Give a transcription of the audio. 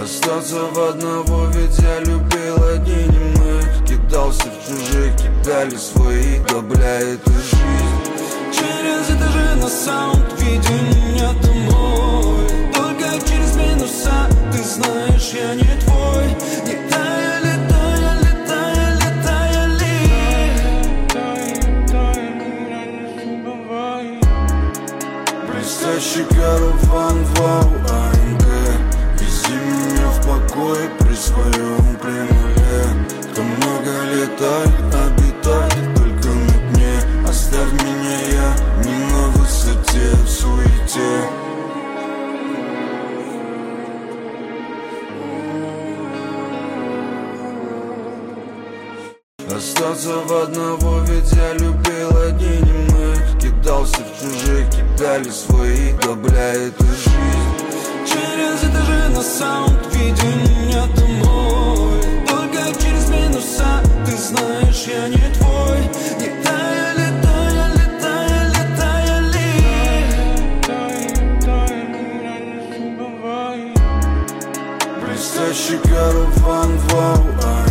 Остаться в одного, ведь я любил одни немых. Кидался в чужих, кидали свои, да бля, это жизнь. Через этажи на саунд, веди меня домой. Только через минуса, ты знаешь, я не твой. Летая, летая, летая, летая ли. Блестящий караван, вау, АМГ. Вези меня в покой при своем примуле. Кто много летает, обитает только на дне. Оставь меня, я не на высоте, в суете. Остаться в одного, ведь я любил одни немых. Кидался в чужих, кидали свои, да бля, это жизнь. Через этажи на саунд, веди меня домой. Только через минуса, ты знаешь, я не твой. Летая, летая, летая, летая ли. Блестящий караван, вау,